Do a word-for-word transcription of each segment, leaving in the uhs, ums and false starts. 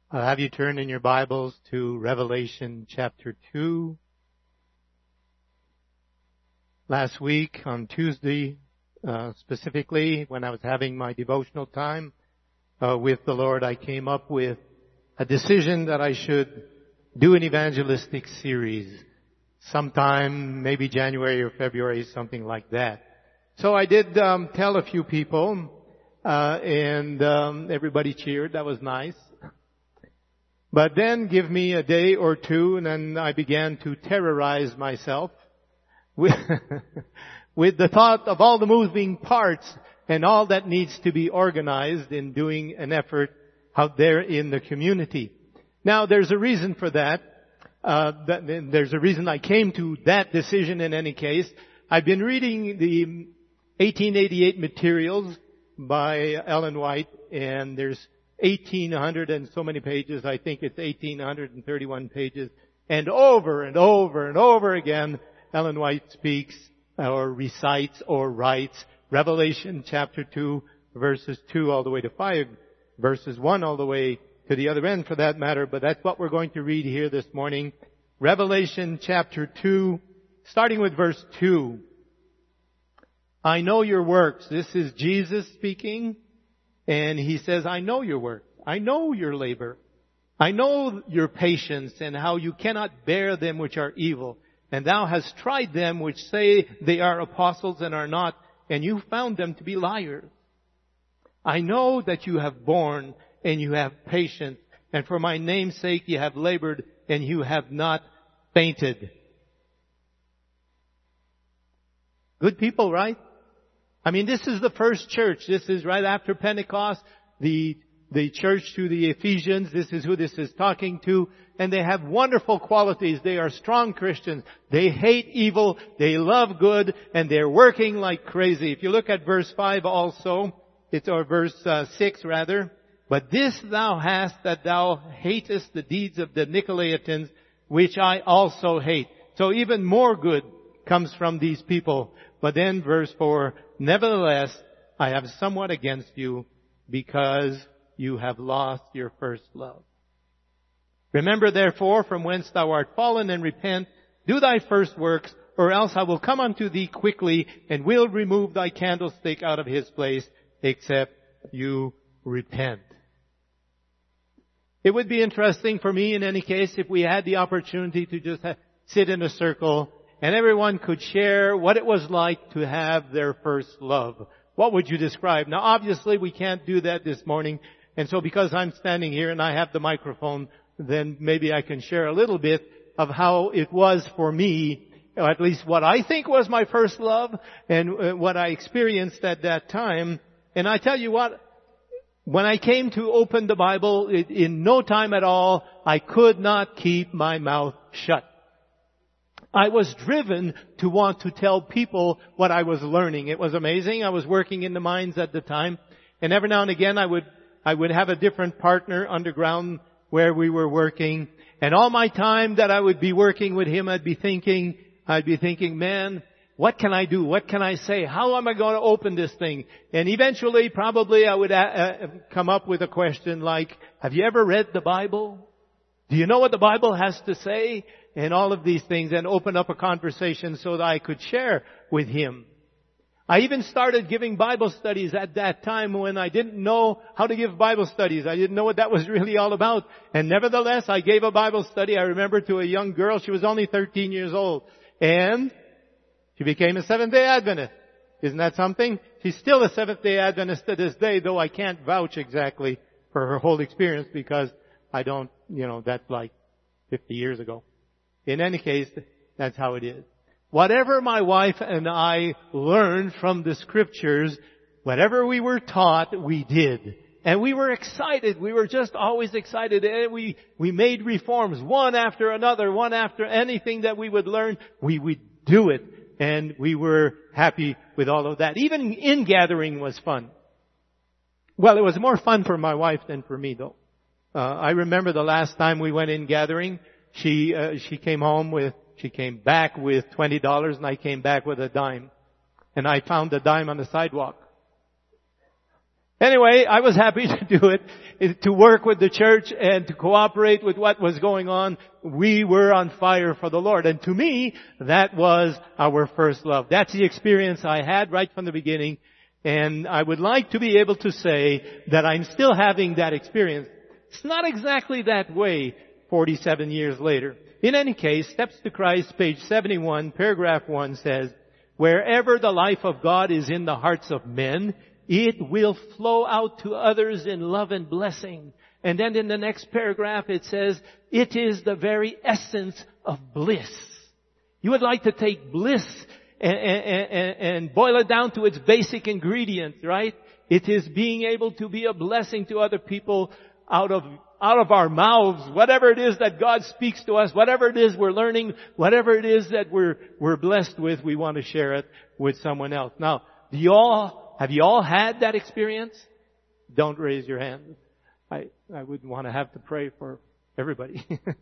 I'll have you turn in your Bibles to Revelation chapter two. Last week on Tuesday, uh, specifically when I was having my devotional time uh, with the Lord, I came up with a decision that I should do an evangelistic series sometime, maybe January or February, something like that. So I did um, tell a few people, uh, and um, everybody cheered. That was nice. But then give me a day or two, and then I began to terrorize myself with, with the thought of all the moving parts and all that needs to be organized in doing an effort out there in the community. Now, there's a reason for that. Uh, that there's a reason I came to that decision in any case. I've been reading the eighteen eighty-eight materials by Ellen White, and there's eighteen hundred and so many pages. I think it's eighteen thirty-one pages. And over and over and over again, Ellen White speaks or recites or writes Revelation chapter two, verses two all the way to five, verses one all the way to the other end for that matter. But that's what we're going to read here this morning. Revelation chapter two, starting with verse two. I know your works. This is Jesus speaking. And he says, I know your work. I know your labor. I know your patience and how you cannot bear them which are evil. And thou hast tried them which say they are apostles and are not, and you found them to be liars. I know that you have borne and you have patience, and for my name's sake you have labored and you have not fainted. Good people, right? I mean, this is the first church. This is right after Pentecost. The, the church to the Ephesians. This is who this is talking to. And they have wonderful qualities. They are strong Christians. They hate evil. They love good. And they're working like crazy. If you look at verse five also, it's, or verse uh, six rather. But this thou hast, that thou hatest the deeds of the Nicolaitans, which I also hate. So even more good comes from these people. But then verse four, nevertheless, I have somewhat against you because you have lost your first love. Remember therefore from whence thou art fallen and repent, do thy first works, or else I will come unto thee quickly and will remove thy candlestick out of his place, except you repent. It would be interesting for me in any case if we had the opportunity to just have, sit in a circle and everyone could share what it was like to have their first love. What would you describe? Now obviously we can't do that this morning. And so because I'm standing here and I have the microphone, then maybe I can share a little bit of how it was for me, or at least what I think was my first love and what I experienced at that time. And I tell you what, when I came to open the Bible, it, in no time at all, I could not keep my mouth shut. I was driven to want to tell people what I was learning. It was amazing. I was working in the mines at the time. And every now and again I would, I would have a different partner underground where we were working. And all my time that I would be working with him, I'd be thinking, I'd be thinking, man, what can I do? What can I say? How am I going to open this thing? And eventually probably I would uh, come up with a question like, have you ever read the Bible? Do you know what the Bible has to say? And all of these things, and open up a conversation so that I could share with him. I even started giving Bible studies at that time when I didn't know how to give Bible studies. I didn't know what that was really all about. And nevertheless, I gave a Bible study, I remember, to a young girl. She was only thirteen years old. And she became a Seventh-day Adventist. Isn't that something? She's still a Seventh-day Adventist to this day, though I can't vouch exactly for her whole experience because I don't, you know, that's like fifty years ago. In any case, that's how it is. Whatever my wife and I learned from the Scriptures, whatever we were taught, we did. And we were excited. We were just always excited. And we, we made reforms one after another, one after anything that we would learn, we would do it. And we were happy with all of that. Even in-gathering was fun. Well, it was more fun for my wife than for me, though. Uh, I remember the last time we went in-gathering, She, uh, she came home with, she came back with twenty dollars and I came back with a dime. And I found the dime on the sidewalk. Anyway, I was happy to do it, to work with the church and to cooperate with what was going on. We were on fire for the Lord. And to me, that was our first love. That's the experience I had right from the beginning. And I would like to be able to say that I'm still having that experience. It's not exactly that way forty-seven years later. In any case, Steps to Christ, page seventy-one, paragraph one says, wherever the life of God is in the hearts of men, it will flow out to others in love and blessing. And then in the next paragraph it says, it is the very essence of bliss. You would like to take bliss and, and, and, and boil it down to its basic ingredients, right? It is being able to be a blessing to other people out of out of our mouths, whatever it is that God speaks to us, whatever it is we're learning, whatever it is that we're we're blessed with, we want to share it with someone else. Now, do you all have you all had that experience? Don't raise your hand. I I wouldn't want to have to pray for everybody.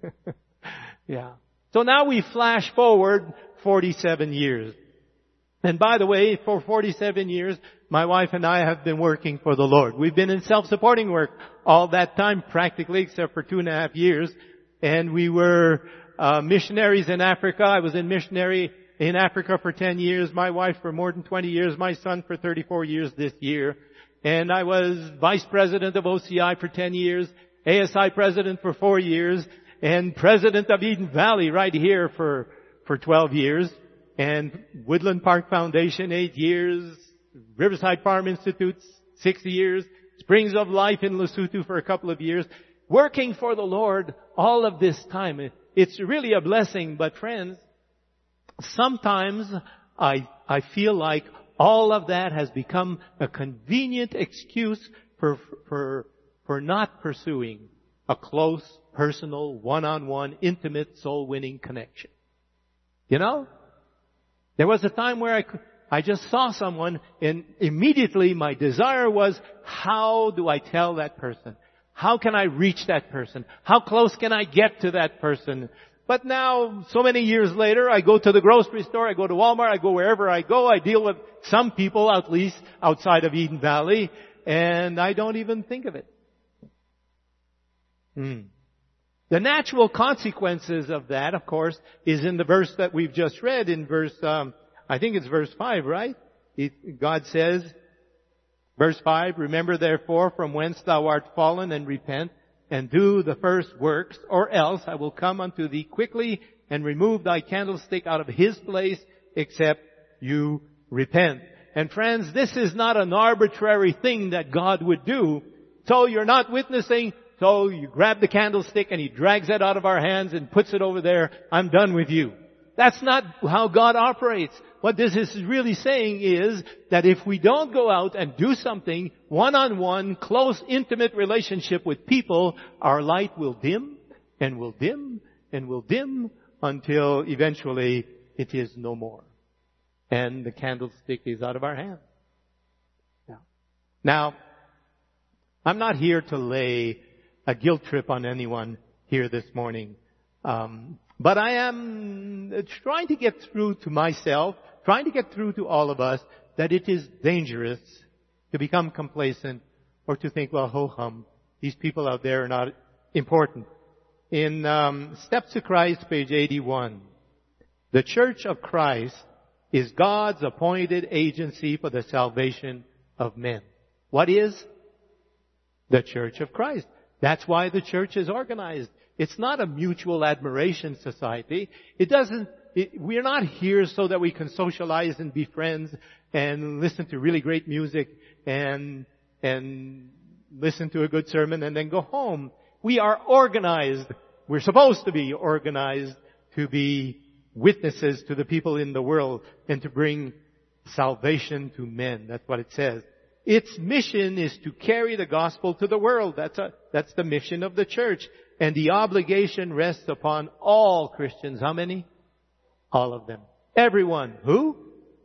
Yeah. So now we flash forward forty-seven years. And by the way, for forty-seven years, my wife and I have been working for the Lord. We've been in self-supporting work all that time, practically, except for two and a half years. And we were uh, missionaries in Africa. I was in missionary in Africa for ten years. My wife for more than twenty years. My son for thirty-four years this year. And I was vice president of O C I for ten years, A S I president for four years, and president of Eden Valley right here for for twelve years. And Woodland Park Foundation, eight years. Riverside Farm Institute, six years. Springs of Life in Lesotho for a couple of years. Working for the Lord all of this time. It's really a blessing, but friends, sometimes I, I feel like all of that has become a convenient excuse for, for, for not pursuing a close, personal, one-on-one, intimate, soul-winning connection. You know? There was a time where I could, I just saw someone and immediately my desire was, how do I tell that person? How can I reach that person? How close can I get to that person? But now, so many years later, I go to the grocery store, I go to Walmart, I go wherever I go, I deal with some people, at least outside of Eden Valley, and I don't even think of it. Hmm. The natural consequences of that, of course, is in the verse that we've just read, in verse, um, I think it's verse five, right? It, God says, verse five, remember therefore from whence thou art fallen and repent and do the first works, or else I will come unto thee quickly and remove thy candlestick out of his place, except you repent. And friends, this is not an arbitrary thing that God would do. So you're not witnessing, so you grab the candlestick and he drags it out of our hands and puts it over there. I'm done with you. That's not how God operates. What this is really saying is that if we don't go out and do something one-on-one, close, intimate relationship with people, our light will dim and will dim and will dim until eventually it is no more. And the candlestick is out of our hands. Now, now I'm not here to lay a guilt trip on anyone here this morning. Um, but I am trying to get through to myself, trying to get through to all of us, that it is dangerous to become complacent or to think, well, ho-hum, these people out there are not important. In um, Steps to Christ, page eighty-one, the Church of Christ is God's appointed agency for the salvation of men. What is the Church of Christ? That's why the church is organized. It's not a mutual admiration society. It doesn't, it, we're not here so that we can socialize and be friends and listen to really great music and, and listen to a good sermon and then go home. We are organized. We're supposed to be organized to be witnesses to the people in the world and to bring salvation to men. That's what it says. Its mission is to carry the gospel to the world. That's a, that's the mission of the church. And the obligation rests upon all Christians. How many? All of them. Everyone. Who?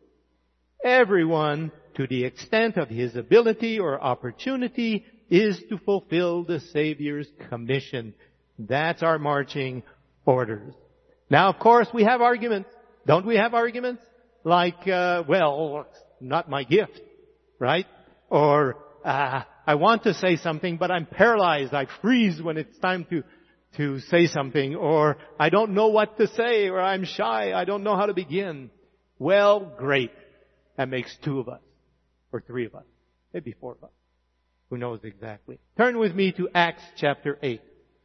Everyone, to the extent of his ability or opportunity, is to fulfill the Savior's commission. That's our marching orders. Now, of course, we have arguments. Don't we have arguments? Like, uh, well, not my gift, right? Or uh, I want to say something, but I'm paralyzed. I freeze when it's time to, to say something, or I don't know what to say, or I'm shy. I don't know how to begin. Well, great. That makes two of us, or three of us, maybe four of us. Who knows exactly? Turn with me to Acts chapter eight.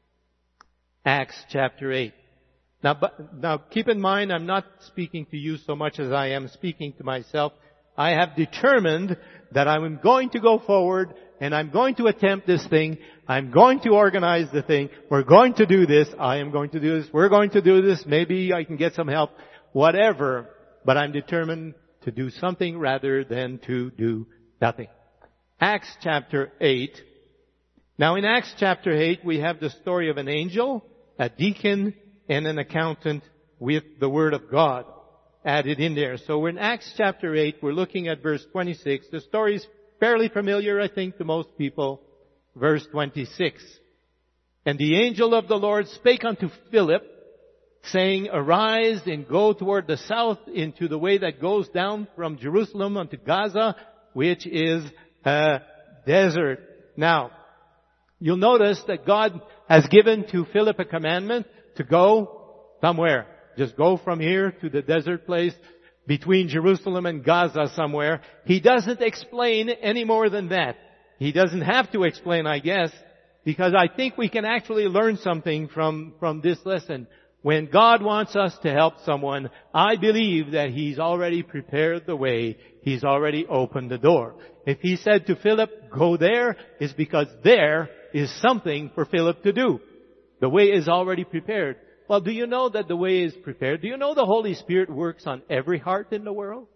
Acts chapter eight. Now, but, now keep in mind, I'm not speaking to you so much as I am speaking to myself. I have determined that I'm going to go forward and I'm going to attempt this thing. I'm going to organize the thing. We're going to do this. I am going to do this. We're going to do this. Maybe I can get some help. Whatever. But I'm determined to do something rather than to do nothing. Acts chapter eight. Now in Acts chapter eight, we have the story of an angel, a deacon, and an accountant with the Word of God added in there. So we're in Acts chapter eight. We're looking at verse twenty-six. The story is fairly familiar, I think, to most people. Verse twenty-six. And the angel of the Lord spake unto Philip, saying, Arise and go toward the south into the way that goes down from Jerusalem unto Gaza, which is a desert. Now, you'll notice that God has given to Philip a commandment to go somewhere. Just go from here to the desert place between Jerusalem and Gaza somewhere. He doesn't explain any more than that. He doesn't have to explain, I guess, because I think we can actually learn something from, from this lesson. When God wants us to help someone, I believe that He's already prepared the way. He's already opened the door. If He said to Philip, go there, it's because there is something for Philip to do. The way is already prepared. Well, do you know that the way is prepared? Do you know the Holy Spirit works on every heart in the world?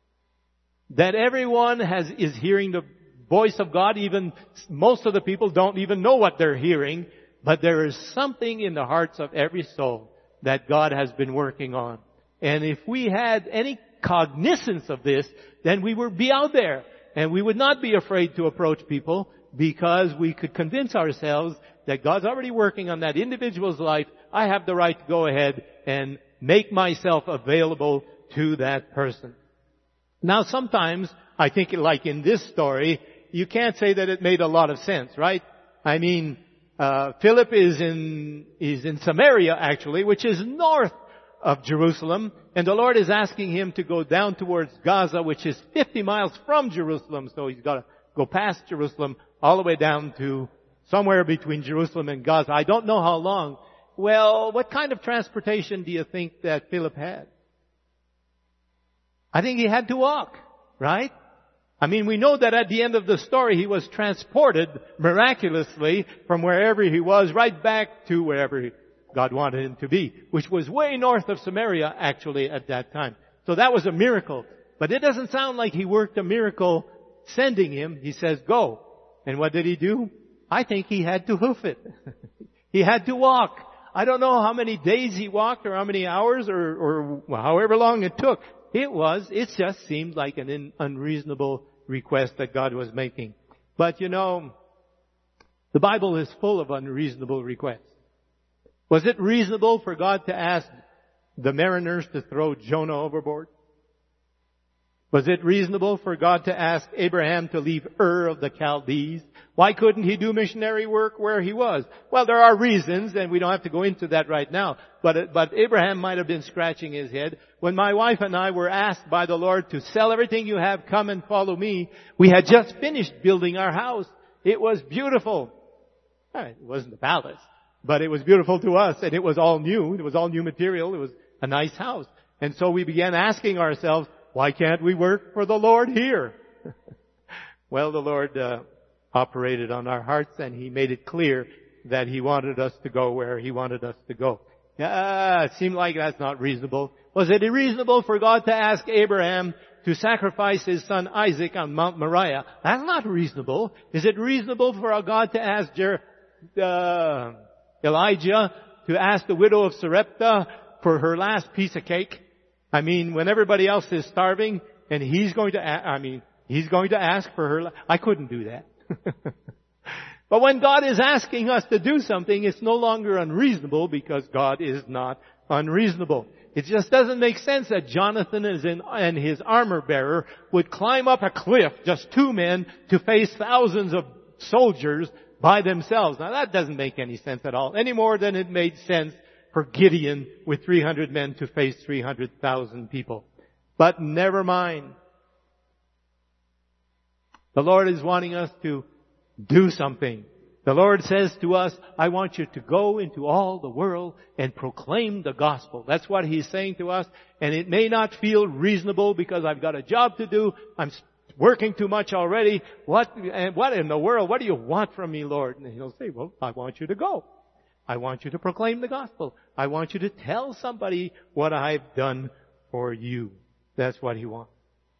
That everyone has, is hearing the voice of God. Even most of the people don't even know what they're hearing. But there is something in the hearts of every soul that God has been working on. And if we had any cognizance of this, then we would be out there. And we would not be afraid to approach people because we could convince ourselves that God's already working on that individual's life. I have the right to go ahead and make myself available to that person. Now sometimes, I think like in this story, you can't say that it made a lot of sense, right? I mean, uh, Philip is in, is in Samaria actually, which is north of Jerusalem, and the Lord is asking him to go down towards Gaza, which is fifty miles from Jerusalem, so he's got to go past Jerusalem all the way down to somewhere between Jerusalem and Gaza. I don't know how long. Well, what kind of transportation do you think that Philip had? I think he had to walk, right? I mean, we know that at the end of the story, he was transported miraculously from wherever he was right back to wherever God wanted him to be, which was way north of Samaria, actually, at that time. So that was a miracle. But it doesn't sound like he worked a miracle sending him. He says, go. And what did he do? I think he had to hoof it. He had to walk. I don't know how many days he walked or how many hours or, or however long it took. It was, it just seemed like an in, unreasonable request that God was making. But you know, the Bible is full of unreasonable requests. Was it reasonable for God to ask the mariners to throw Jonah overboard? Was it reasonable for God to ask Abraham to leave Ur of the Chaldees? Why couldn't he do missionary work where he was? Well, there are reasons, and we don't have to go into that right now. But, but Abraham might have been scratching his head. When my wife and I were asked by the Lord to sell everything you have, come and follow me, we had just finished building our house. It was beautiful. It wasn't the palace, but it was beautiful to us, and it was all new. It was all new material. It was a nice house. And so we began asking ourselves, why can't we work for the Lord here? Well, the Lord uh, operated on our hearts, and He made it clear that He wanted us to go where He wanted us to go. Ah, it seemed like that's not reasonable. Was it reasonable for God to ask Abraham to sacrifice his son Isaac on Mount Moriah? That's not reasonable. Is it reasonable for God to ask Jer- uh, Elijah to ask the widow of Sarepta for her last piece of cake? I mean, when everybody else is starving, and he's going to, a- I mean, he's going to ask for her. I couldn't do that. But when God is asking us to do something, it's no longer unreasonable because God is not unreasonable. It just doesn't make sense that Jonathan and his armor bearer would climb up a cliff, just two men, to face thousands of soldiers by themselves. Now that doesn't make any sense at all, any more than it made sense for Gideon with three hundred men to face three hundred thousand people. But never mind. The Lord is wanting us to do something. The Lord says to us, I want you to go into all the world and proclaim the gospel. That's what He's saying to us. And it may not feel reasonable because I've got a job to do. I'm working too much already. What, and what in the world? What do you want from me, Lord? And He'll say, well, I want you to go. I want you to proclaim the gospel. I want you to tell somebody what I've done for you. That's what He wants.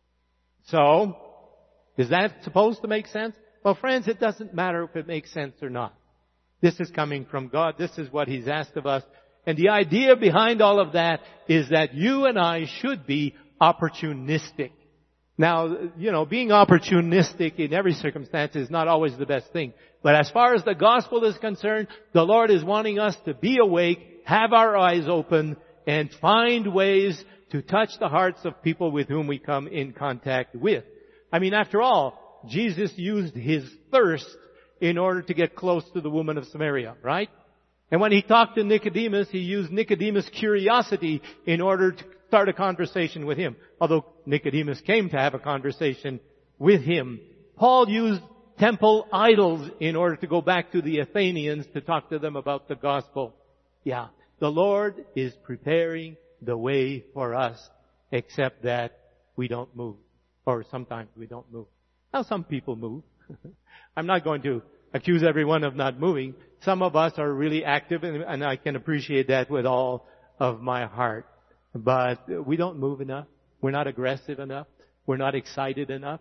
So, is that supposed to make sense? Well, friends, it doesn't matter if it makes sense or not. This is coming from God. This is what He's asked of us. And the idea behind all of that is that you and I should be opportunistic. Now, you know, being opportunistic in every circumstance is not always the best thing. But as far as the gospel is concerned, the Lord is wanting us to be awake, have our eyes open, and find ways to touch the hearts of people with whom we come in contact with. I mean, after all, Jesus used His thirst in order to get close to the woman of Samaria, right? And when He talked to Nicodemus, He used Nicodemus' curiosity in order to start a conversation with him. Although Nicodemus came to have a conversation with Him. Paul used temple idols in order to go back to the Athenians to talk to them about the gospel. Yeah, the Lord is preparing the way for us, except that we don't move. Or sometimes we don't move. Now, some people move. I'm not going to accuse everyone of not moving. Some of us are really active, and, and I can appreciate that with all of my heart. But we don't move enough. We're not aggressive enough. We're not excited enough.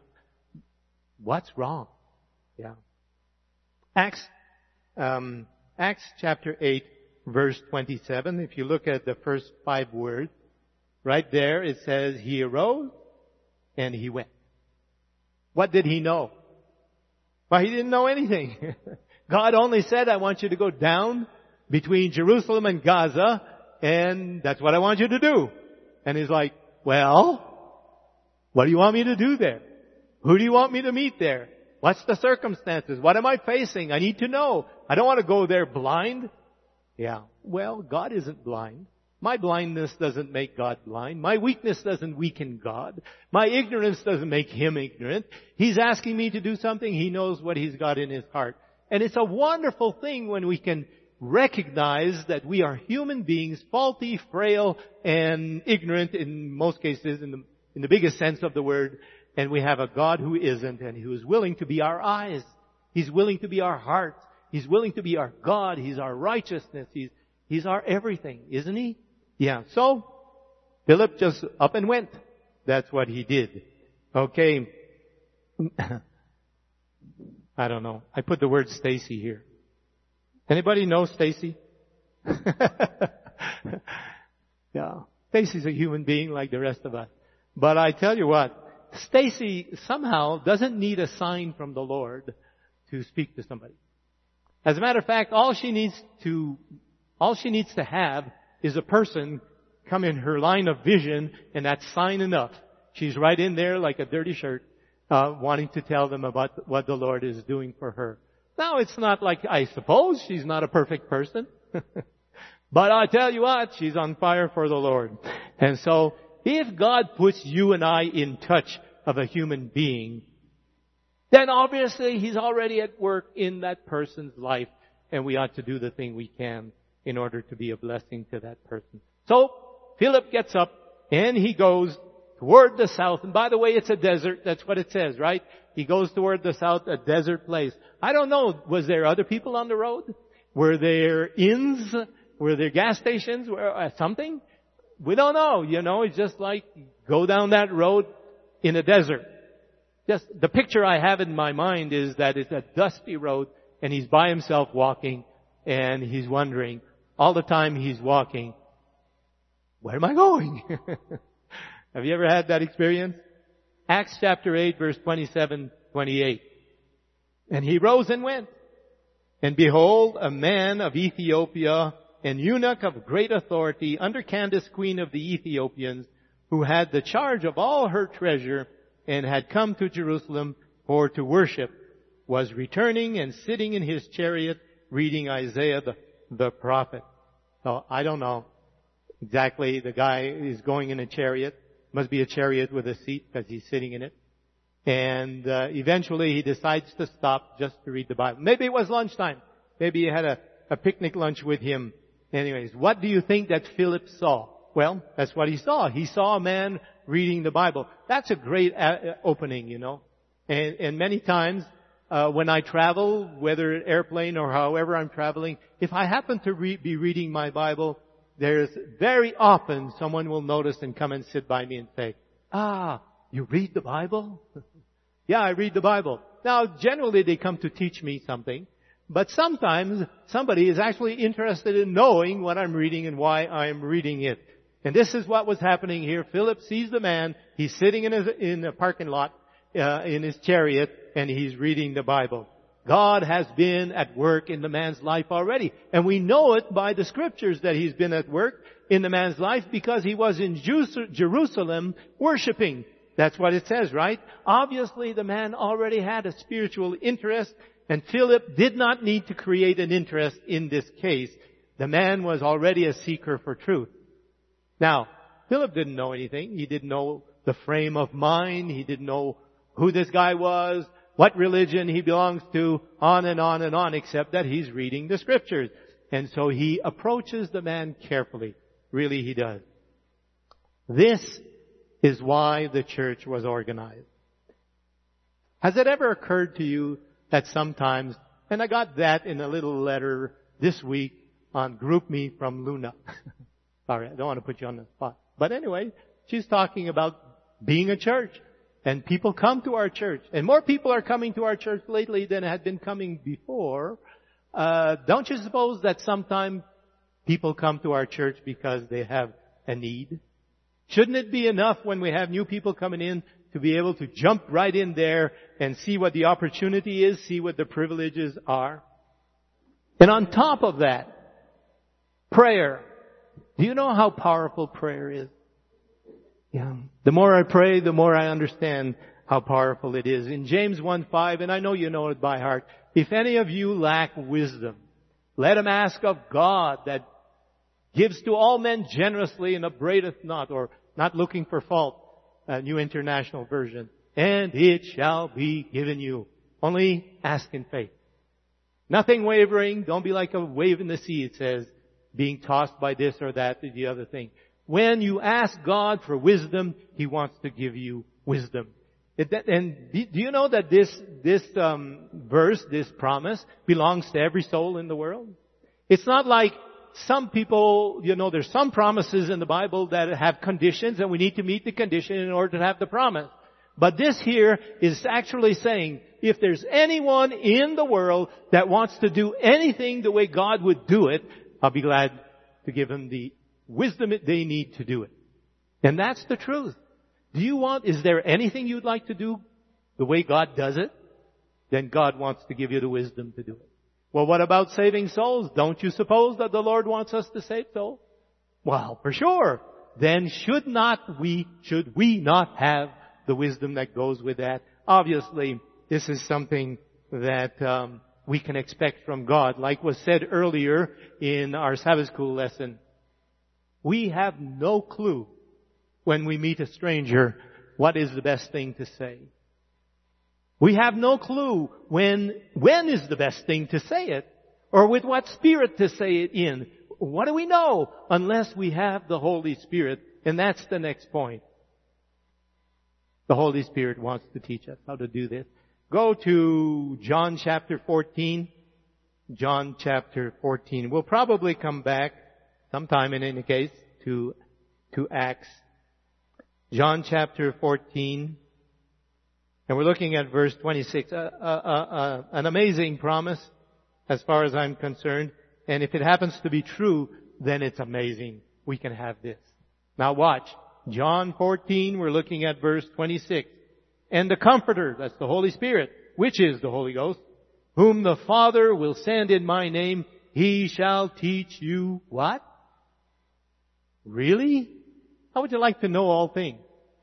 What's wrong? Yeah. Acts, um, Acts chapter eight, verse twenty-seven. If you look at the first five words, right there it says, He arose and He went. What did He know? Well, He didn't know anything. God only said, I want you to go down between Jerusalem and Gaza, and that's what I want you to do. And He's like, well, what do you want me to do there? Who do you want me to meet there? What's the circumstances? What am I facing? I need to know. I don't want to go there blind. Yeah. Well, God isn't blind. My blindness doesn't make God blind. My weakness doesn't weaken God. My ignorance doesn't make Him ignorant. He's asking me to do something. He knows what He's got in His heart. And it's a wonderful thing when we can recognize that we are human beings, faulty, frail, and ignorant in most cases, in the, in the biggest sense of the word. And we have a God who isn't, and who is willing to be our eyes. He's willing to be our heart. He's willing to be our God. He's our righteousness. He's, He's our everything, isn't He? Yeah, so Philip just up and went. That's what he did. Okay. I don't know. I put the word Stacy here. Anybody know Stacy? Yeah. Stacy's a human being like the rest of us. But I tell you what, Stacy somehow doesn't need a sign from the Lord to speak to somebody. As a matter of fact, all she needs to, all she needs to have is a person come in her line of vision, and that's sign enough. She's right in there like a dirty shirt, uh, wanting to tell them about what the Lord is doing for her. Now, it's not like, I suppose she's not a perfect person. But I tell you what, she's on fire for the Lord. And so, if God puts you and I in touch of a human being, then obviously He's already at work in that person's life, and we ought to do the thing we can in order to be a blessing to that person. So, Philip gets up and he goes toward the south. And by the way, it's a desert. That's what it says, right? He goes toward the south, a desert place. I don't know, was there other people on the road? Were there inns? Were there gas stations? Were, uh, something? We don't know, you know. It's just like go down that road in a desert. Just the picture I have in my mind is that it's a dusty road and he's by himself walking and he's wondering, all the time he's walking, where am I going? Have you ever had that experience? Acts chapter eight, verse twenty-seven, twenty-eight. And he rose and went. And behold, a man of Ethiopia, an eunuch of great authority under Candace, queen of the Ethiopians, who had the charge of all her treasure and had come to Jerusalem for to worship, was returning and sitting in his chariot reading Isaiah the, the prophet. So I don't know exactly. The guy is going in a chariot. Must be a chariot with a seat because he's sitting in it. And uh, eventually he decides to stop just to read the Bible. Maybe it was lunchtime. Maybe he had a, a picnic lunch with him. Anyways, what do you think that Philip saw? Well, that's what he saw. He saw a man reading the Bible. That's a great a- opening, you know. And, and many times uh, when I travel, whether airplane or however I'm traveling, if I happen to re- be reading my Bible, there's very often someone will notice and come and sit by me and say, "Ah, you read the Bible?" Yeah, I read the Bible. Now, generally they come to teach me something. But sometimes somebody is actually interested in knowing what I'm reading and why I'm reading it. And this is what was happening here. Philip sees the man. He's sitting in his, in a parking lot, uh, in his chariot, and he's reading the Bible. God has been at work in the man's life already. And we know it by the scriptures that he's been at work in the man's life because he was in Jerusalem worshiping. That's what it says, right? Obviously, the man already had a spiritual interest, and Philip did not need to create an interest in this case. The man was already a seeker for truth. Now, Philip didn't know anything. He didn't know the frame of mind. He didn't know who this guy was, what religion he belongs to, on and on and on, except that he's reading the scriptures. And so he approaches the man carefully. Really, he does. This is why the church was organized. Has it ever occurred to you that sometimes, and I got that in a little letter this week on GroupMe from Luna. Sorry, I don't want to put you on the spot. But anyway, she's talking about being a church. And people come to our church. And more people are coming to our church lately than had been coming before. Uh, don't you suppose that sometimes people come to our church because they have a need? Shouldn't it be enough when we have new people coming in to be able to jump right in there and see what the opportunity is, see what the privileges are? And on top of that, prayer. Do you know how powerful prayer is? Yeah. The more I pray, the more I understand how powerful it is. In James one five, and I know you know it by heart, if any of you lack wisdom, let him ask of God that gives to all men generously and upbraideth not, or not looking for fault, a New International Version, and it shall be given you. Only ask in faith. Nothing wavering. Don't be like a wave in the sea, it says, being tossed by this or that or the other thing. When you ask God for wisdom, He wants to give you wisdom. It, and do you know that this this um, verse, this promise, belongs to every soul in the world? It's not like some people, you know, there's some promises in the Bible that have conditions, and we need to meet the condition in order to have the promise. But this here is actually saying, if there's anyone in the world that wants to do anything the way God would do it, I'll be glad to give them the wisdom they need to do it. And that's the truth. Do you want, is there anything you'd like to do the way God does it? Then God wants to give you the wisdom to do it. Well, what about saving souls? Don't you suppose that the Lord wants us to save souls? Well, for sure. Then should not we, should we not have the wisdom that goes with that? Obviously, this is something that um, we can expect from God. Like was said earlier in our Sabbath school lesson, we have no clue when we meet a stranger what is the best thing to say. We have no clue when, when is the best thing to say it, or with what spirit to say it in. What do we know unless we have the Holy Spirit? And that's the next point. The Holy Spirit wants to teach us how to do this. Go to John chapter fourteen. John chapter fourteen. We'll probably come back sometime in any case to, to Acts. John chapter fourteen. And we're looking at verse twenty-six. Uh, uh, uh, uh, an amazing promise as far as I'm concerned. And if it happens to be true, then it's amazing. We can have this. Now watch. John fourteen, we're looking at verse twenty-six. And the Comforter, that's the Holy Spirit, which is the Holy Ghost, whom the Father will send in my name, He shall teach you what? Really? How would you like to know all things?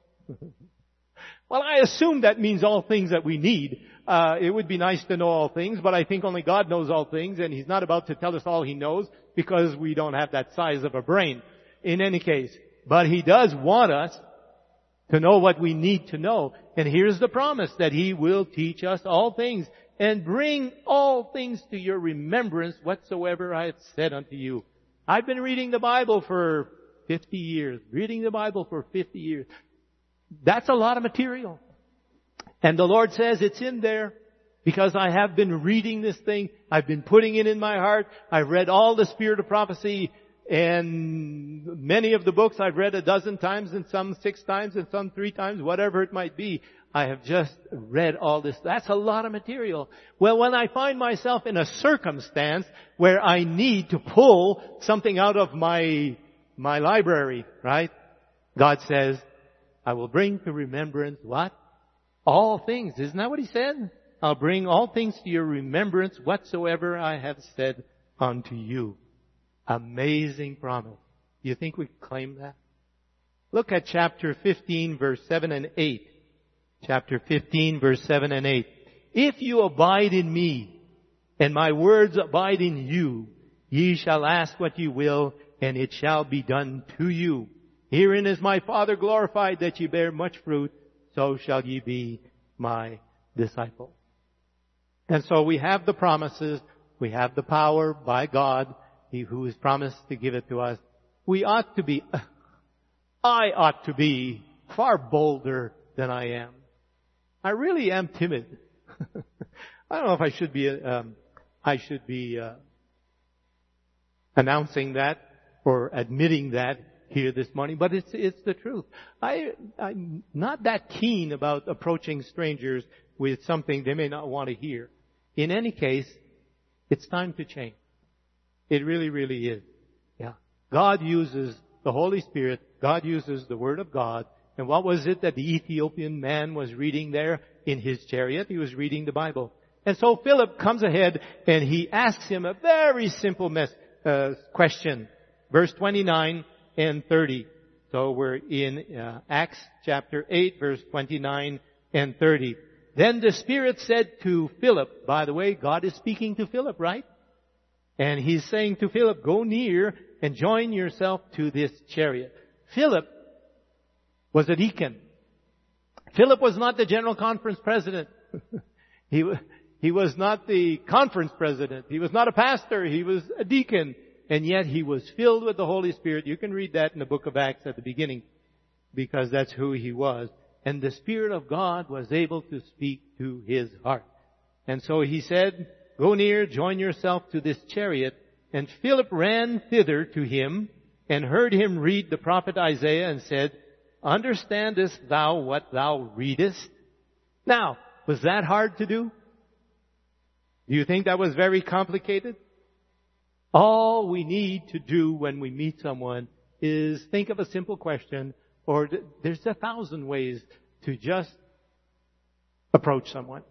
Well, I assume that means all things that we need. Uh, it would be nice to know all things, but I think only God knows all things, and He's not about to tell us all He knows because we don't have that size of a brain. In any case, but He does want us to know what we need to know. And here's the promise that He will teach us all things and bring all things to your remembrance whatsoever I have said unto you. I've been reading the Bible for fifty years. Reading the Bible for fifty years. That's a lot of material. And the Lord says it's in there because I have been reading this thing. I've been putting it in my heart. I've read all the Spirit of Prophecy, and many of the books I've read a dozen times, and some six times, and some three times, whatever it might be. I have just read all this. That's a lot of material. Well, when I find myself in a circumstance where I need to pull something out of my, my library, right? God says, I will bring to remembrance what? All things. Isn't that what He said? I'll bring all things to your remembrance whatsoever I have said unto you. Amazing promise. Do you think we can claim that? Look at chapter fifteen, verse seven and eight. Chapter fifteen, verse seven and eight. If you abide in me, and my words abide in you, ye shall ask what ye will, and it shall be done to you. Herein is my Father glorified, that ye bear much fruit, so shall ye be my disciple. And so we have the promises, we have the power by God, He who has promised to give it to us. We ought to be, I ought to be far bolder than I am. I really am timid. I don't know if I should be, um, I should be uh, announcing that or admitting that here this morning, but it's it's the truth. I I'm not that keen about approaching strangers with something they may not want to hear. In any case, it's time to change. It really, really is. Yeah. God uses the Holy Spirit. God uses the Word of God. And what was it that the Ethiopian man was reading there in his chariot? He was reading the Bible. And so Philip comes ahead and he asks him a very simple mes- uh, question. Verse twenty-nine and thirty. So we're in uh, Acts chapter eight, verse twenty-nine and thirty. Then the Spirit said to Philip, by the way, God is speaking to Philip, right? And He's saying to Philip, go near and join yourself to this chariot. Philip was a deacon. Philip was not the General Conference president. he, he was not the conference president. He was not a pastor. He was a deacon. And yet He was filled with the Holy Spirit. You can read that in the book of Acts at the beginning, because that's who he was. And the Spirit of God was able to speak to his heart. And so He said, go near, join yourself to this chariot. And Philip ran thither to him and heard him read the prophet Isaiah and said, understandest thou what thou readest? Now, was that hard to do? Do you think that was very complicated? All we need to do when we meet someone is think of a simple question, or th- there's a thousand ways to just approach someone.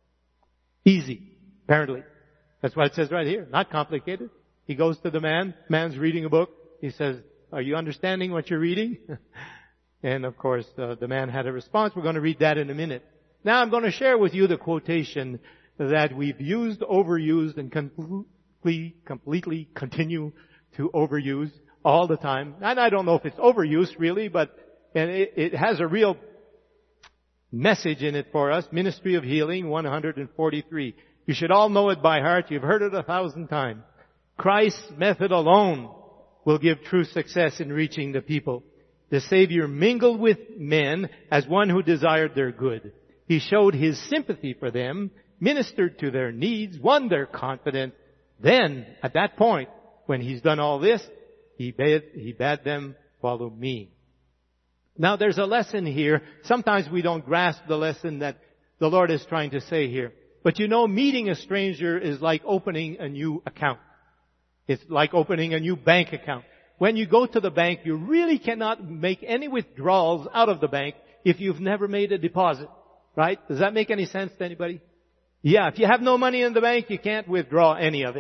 Easy, apparently. That's what it says right here. Not complicated. He goes to the man. Man's reading a book. He says, are you understanding what you're reading? And of course, uh, the man had a response. We're going to read that in a minute. Now I'm going to share with you the quotation that we've used, overused, and completely completely continue to overuse all the time. And I don't know if it's overuse really, but and it, it has a real message in it for us. Ministry of Healing, one forty-three. You should all know it by heart. You've heard it a thousand times. Christ's method alone will give true success in reaching the people. The Savior mingled with men as one who desired their good. He showed His sympathy for them, ministered to their needs, won their confidence. Then, at that point, when He's done all this, He bade, he bade them follow me. Now, there's a lesson here. Sometimes we don't grasp the lesson that the Lord is trying to say here. But you know, meeting a stranger is like opening a new account. It's like opening a new bank account. When you go to the bank, you really cannot make any withdrawals out of the bank if you've never made a deposit. Right? Does that make any sense to anybody? Yeah, if you have no money in the bank, you can't withdraw any of it.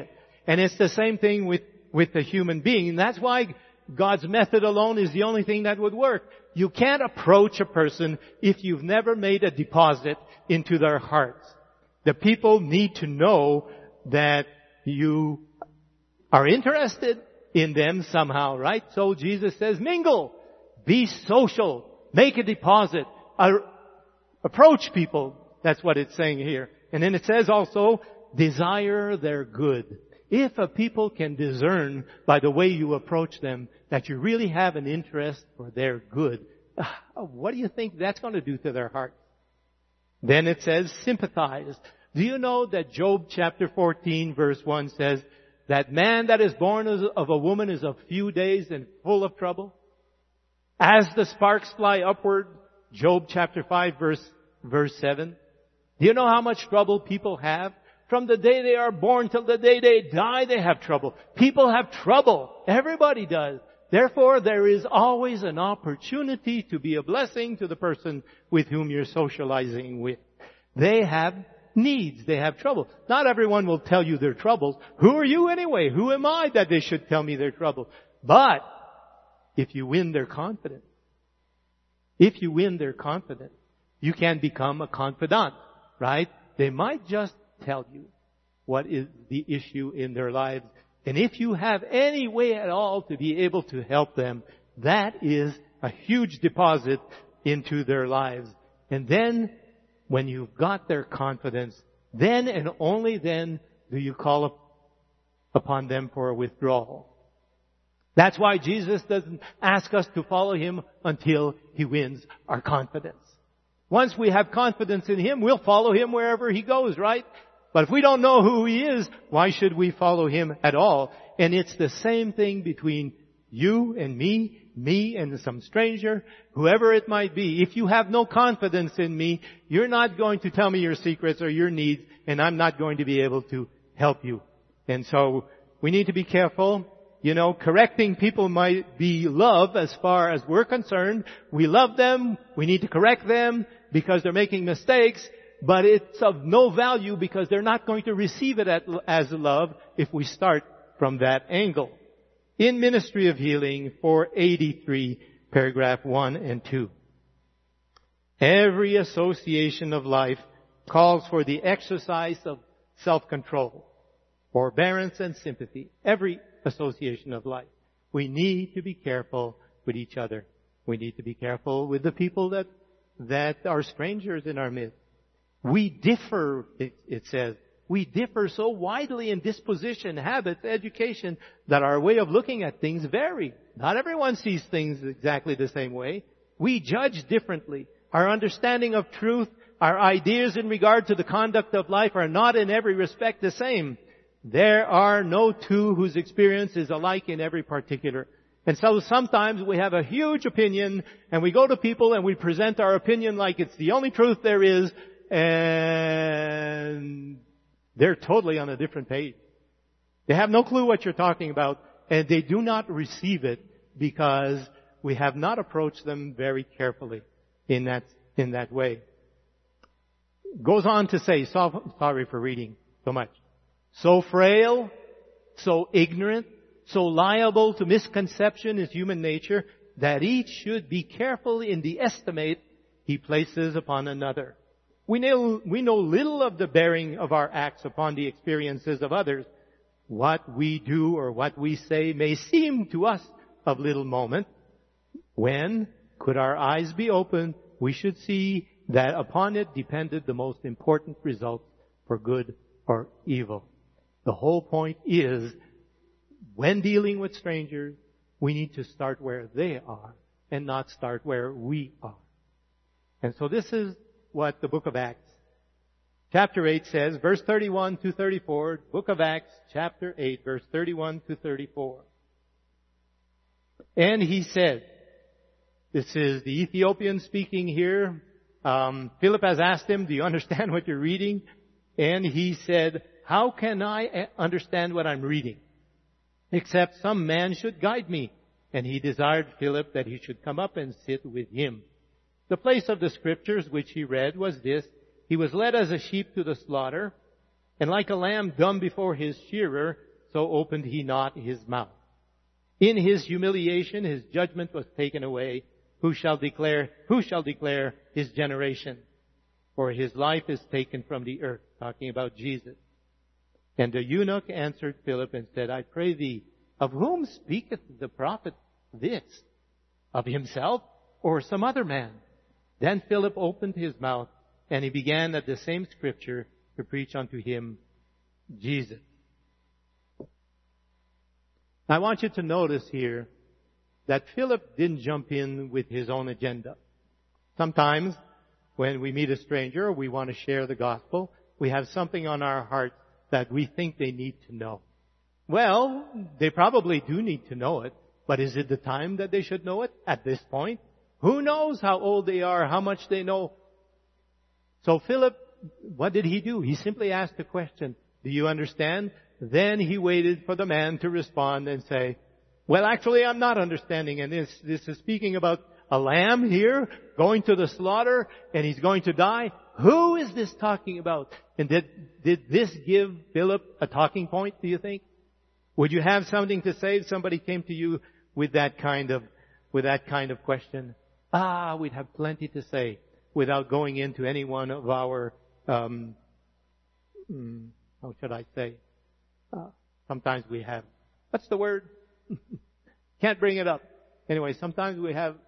And it's the same thing with, with the human being. And that's why God's method alone is the only thing that would work. You can't approach a person if you've never made a deposit into their hearts. The people need to know that you are interested in them somehow, right? So Jesus says, mingle, be social, make a deposit, uh, approach people. That's what it's saying here. And then it says also, desire their good. If a people can discern by the way you approach them that you really have an interest for their good, what do you think that's going to do to their heart? Then it says sympathize. Do you know that Job chapter fourteen verse one says that man that is born of a woman is of few days and full of trouble? As the sparks fly upward, Job chapter five verse, verse seven. Do you know how much trouble people have? From the day they are born till the day they die, they have trouble. People have trouble. Everybody does. Therefore, there is always an opportunity to be a blessing to the person with whom you're socializing with. They have needs. They have trouble. Not everyone will tell you their troubles. Who are you anyway? Who am I that they should tell me their trouble? But if you win their confidence, if you win their confidence, you can become a confidant, right? They might just tell you what is the issue in their lives. And if you have any way at all to be able to help them, that is a huge deposit into their lives. And then, when you've got their confidence, then and only then do you call up upon them for a withdrawal. That's why Jesus doesn't ask us to follow Him until He wins our confidence. Once we have confidence in Him, we'll follow Him wherever He goes, right? But if we don't know who He is, why should we follow Him at all? And it's the same thing between you and me, me and some stranger, whoever it might be. If you have no confidence in me, you're not going to tell me your secrets or your needs, and I'm not going to be able to help you. And so we need to be careful. You know, correcting people might be love as far as we're concerned. We love them. We need to correct them because they're making mistakes. But it's of no value because they're not going to receive it as love if we start from that angle. In Ministry of Healing, four eighty-three, paragraph one and two. Every association of life calls for the exercise of self-control, forbearance and sympathy. Every association of life. We need to be careful with each other. We need to be careful with the people that, that are strangers in our midst. We differ, it, it says, we differ so widely in disposition, habits, education, that our way of looking at things vary. Not everyone sees things exactly the same way. We judge differently. Our understanding of truth, our ideas in regard to the conduct of life are not in every respect the same. There are no two whose experience is alike in every particular. And so sometimes we have a huge opinion, and we go to people and we present our opinion like it's the only truth there is, and they're totally on a different page. They have no clue what you're talking about, and they do not receive it because we have not approached them very carefully in that, in that way. Goes on to say, so, sorry for reading so much. So frail, so ignorant, so liable to misconception is human nature that each should be careful in the estimate he places upon another. We know, we know little of the bearing of our acts upon the experiences of others. What we do or what we say may seem to us of little moment. When, could our eyes be opened, we should see that upon it depended the most important results for good or evil. The whole point is, when dealing with strangers, we need to start where they are and not start where we are. And so this is what the book of Acts, chapter eight says, verse thirty-one to thirty-four, book of Acts, chapter eight, verse thirty-one to thirty-four. And he said, this is the Ethiopian speaking here. Um, Philip has asked him, do you understand what you're reading? And he said, how can I understand what I'm reading? Except some man should guide me. And he desired Philip that he should come up and sit with him. The place of the scriptures which he read was this: he was led as a sheep to the slaughter, and like a lamb dumb before his shearer, so opened he not his mouth. In his humiliation, his judgment was taken away. Who shall declare, who shall declare his generation? For his life is taken from the earth. Talking about Jesus. And the eunuch answered Philip and said, I pray thee, of whom speaketh the prophet this? Of himself or some other man? Then Philip opened his mouth, and he began at the same scripture to preach unto him Jesus. I want you to notice here that Philip didn't jump in with his own agenda. Sometimes when we meet a stranger or we want to share the gospel, we have something on our heart that we think they need to know. Well, they probably do need to know it, but is it the time that they should know it at this point? Who knows how old they are, how much they know? So Philip, what did he do? He simply asked a question. Do you understand? Then he waited for the man to respond and say, well, actually, I'm not understanding. And this, this is speaking about a lamb here going to the slaughter and he's going to die. Who is this talking about? And did, did this give Philip a talking point, do you think? Would you have something to say if somebody came to you with that kind of, with that kind of question? Ah, we'd have plenty to say without going into any one of our, um, how should I say? Uh, sometimes we have, what's the word? Can't bring it up. Anyway, sometimes we have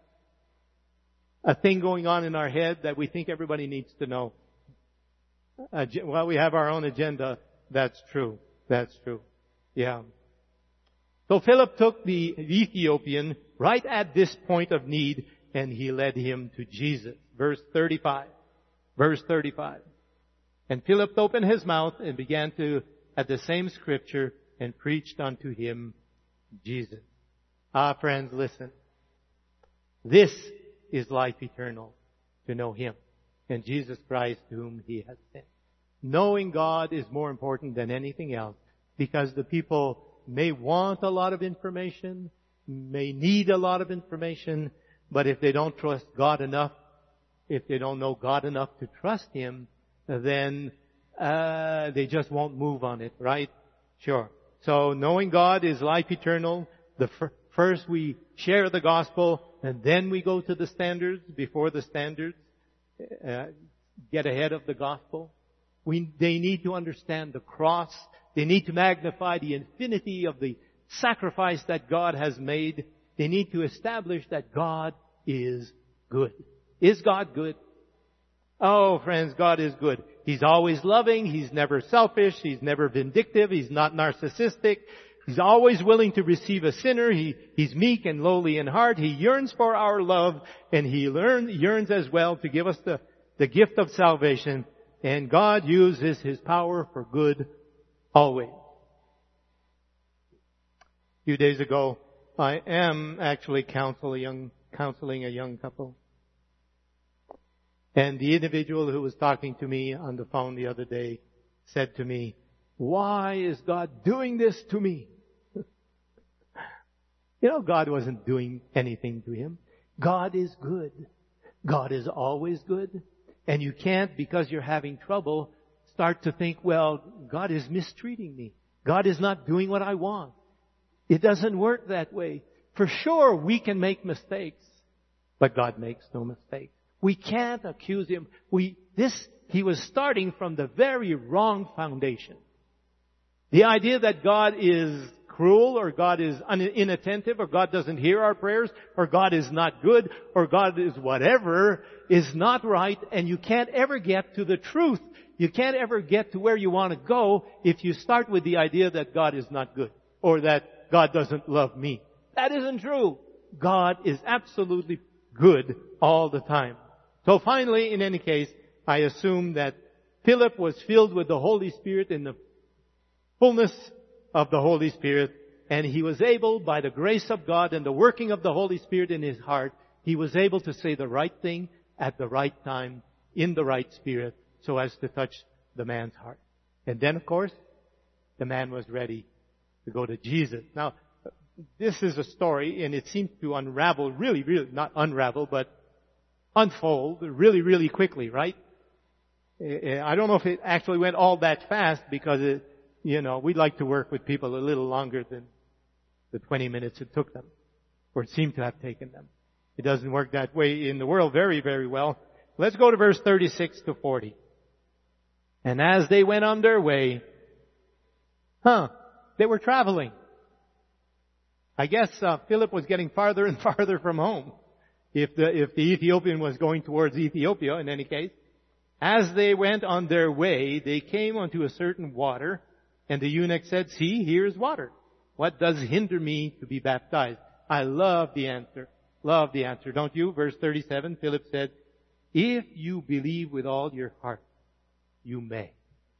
a thing going on in our head that we think everybody needs to know. Uh, well, we have our own agenda. That's true. That's true. Yeah. So Philip took the Ethiopian right at this point of need and he led him to Jesus. Verse thirty-five. Verse thirty-five. And Philip opened his mouth and began to, at the same scripture, and preached unto him Jesus. Ah, friends, listen. This is life eternal, to know Him and Jesus Christ whom He has sent. Knowing God is more important than anything else because the people may want a lot of information, may need a lot of information, but if they don't trust God enough, if they don't know God enough to trust Him, then uh, they just won't move on it, right? Sure. So knowing God is life eternal. The fir- first we share the gospel, and then we go to the standards before the standards uh, get ahead of the gospel. We, they need to understand the cross. They need to magnify the infinity of the sacrifice that God has made. They need to establish that God is good. Is God good? Oh, friends, God is good. He's always loving. He's never selfish. He's never vindictive. He's not narcissistic. He's always willing to receive a sinner. He, he's meek and lowly in heart. He yearns for our love, and He learn, yearns as well to give us the, the gift of salvation. And God uses His power for good always. A few days ago, I am actually counsel a young, counseling a young couple. And the individual who was talking to me on the phone the other day said to me, why is God doing this to me? You know, God wasn't doing anything to him. God is good. God is always good. And you can't, because you're having trouble, start to think, well, God is mistreating me. God is not doing what I want. It doesn't work that way. For sure, we can make mistakes, but God makes no mistakes. We can't accuse Him. We, this, he was starting from the very wrong foundation. The idea that God is cruel, or God is un- inattentive, or God doesn't hear our prayers, or God is not good, or God is whatever, is not right, and you can't ever get to the truth. You can't ever get to where you want to go if you start with the idea that God is not good, or that God doesn't love me. That isn't true. God is absolutely good all the time. So finally, in any case, I assume that Philip was filled with the Holy Spirit in the fullness of the Holy Spirit, and he was able, by the grace of God and the working of the Holy Spirit in his heart, he was able to say the right thing at the right time, in the right spirit, so as to touch the man's heart. And then, of course, the man was ready to go to Jesus. Now, this is a story, and it seems to unravel really, really, not unravel, but unfold really, really quickly, right? I don't know if it actually went all that fast, because it, you know, we'd like to work with people a little longer than the twenty minutes it took them, or it seemed to have taken them. It doesn't work that way in the world very, very well. Let's go to verse thirty-six to forty. And as they went on their way, huh, they were traveling. I guess uh, Philip was getting farther and farther from home. If the, if the Ethiopian was going towards Ethiopia, in any case. As they went on their way, they came unto a certain water, and the eunuch said, see, here's water. What does hinder me to be baptized? I love the answer. Love the answer, don't you? Verse thirty-seven, Philip said, if you believe with all your heart, you may.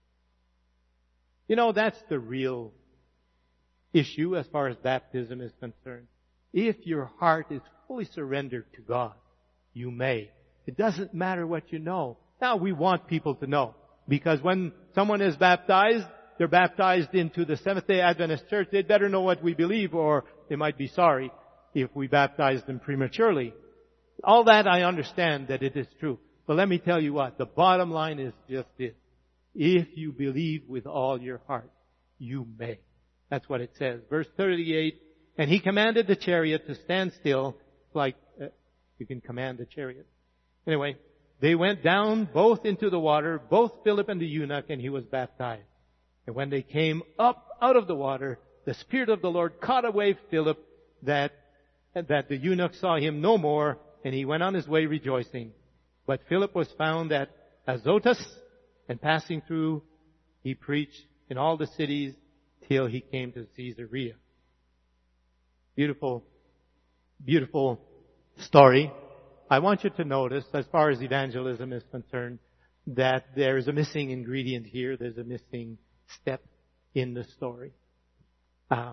You know, that's the real issue as far as baptism is concerned. If your heart is fully surrendered to God, you may. It doesn't matter what you know. Now, we want people to know, because when someone is baptized, they're baptized into the Seventh-day Adventist Church, they'd better know what we believe, or they might be sorry if we baptize them prematurely. All that I understand that it is true. But let me tell you what, the bottom line is just this. If you believe with all your heart, you may. That's what it says. Verse thirty-eight, and he commanded the chariot to stand still, like uh, you can command the chariot. Anyway, they went down both into the water, both Philip and the eunuch, and he was baptized. And when they came up out of the water, the Spirit of the Lord caught away Philip, that, that the eunuch saw him no more, and he went on his way rejoicing. But Philip was found at Azotus, and passing through, he preached in all the cities till he came to Caesarea. Beautiful, beautiful story. I want you to notice, as far as evangelism is concerned, that there is a missing ingredient here. There's a missing step in the story. Um,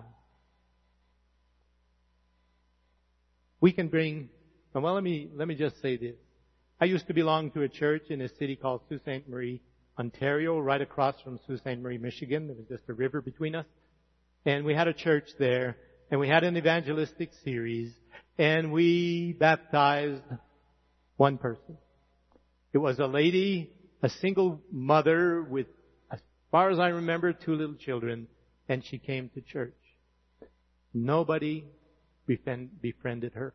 we can bring, well, let me, let me just say this. I used to belong to a church in a city called Sault Ste. Marie, Ontario, right across from Sault Ste. Marie, Michigan. There was just a river between us. And we had a church there, and we had an evangelistic series, and we baptized one person. It was a lady, a single mother with, as far as I remember, two little children, and she came to church. Nobody befriend, befriended her.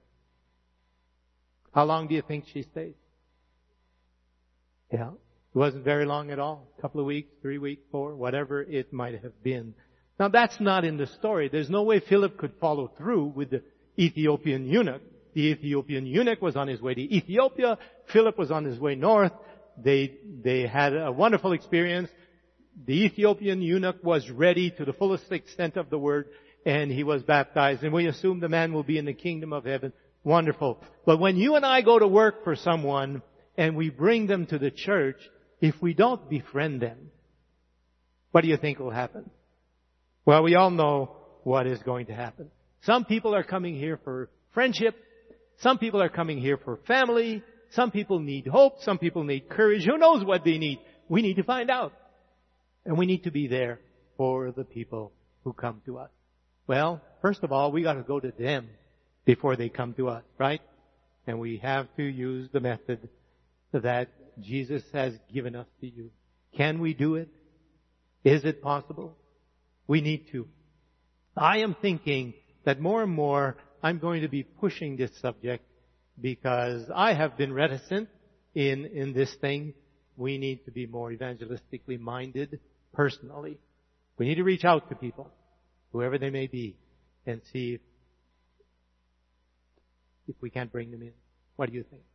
How long do you think she stayed? Yeah, it wasn't very long at all. A couple of weeks, three weeks, four, whatever it might have been. Now that's not in the story. There's no way Philip could follow through with the Ethiopian eunuch. The Ethiopian eunuch was on his way to Ethiopia. Philip was on his way north. They, they had a wonderful experience. The Ethiopian eunuch was ready to the fullest extent of the word, and he was baptized. And we assume the man will be in the kingdom of heaven. Wonderful. But when you and I go to work for someone and we bring them to the church, if we don't befriend them, what do you think will happen? Well, we all know what is going to happen. Some people are coming here for friendship. Some people are coming here for family. Some people need hope. Some people need courage. Who knows what they need? We need to find out. And we need to be there for the people who come to us. Well, first of all, we got to go to them before they come to us, right? And we have to use the method that Jesus has given us to use. Can we do it? Is it possible? We need to. I am thinking that more and more I'm going to be pushing this subject because I have been reticent in, in this thing. We need to be more evangelistically minded personally. We need to reach out to people, whoever they may be, and see if, if we can't bring them in. What do you think?